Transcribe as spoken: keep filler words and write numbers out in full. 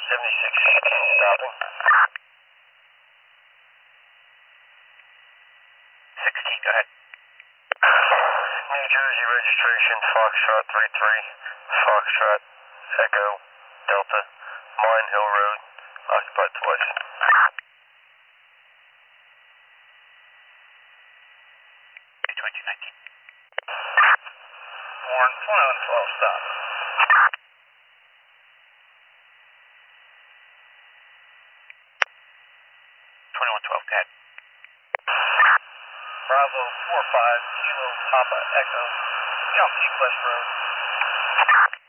seventy-six sixteen stopping. sixteen, go ahead. New Jersey registration, Foxtrot three three, Foxtrot, Echo, Delta, Mine Hill Road, occupied twice. twenty nineteen. Warren, twenty-one twelve, stop. twenty-one twelve, go ahead. Bravo four five, Kilo Papa Echo, Young East West Road.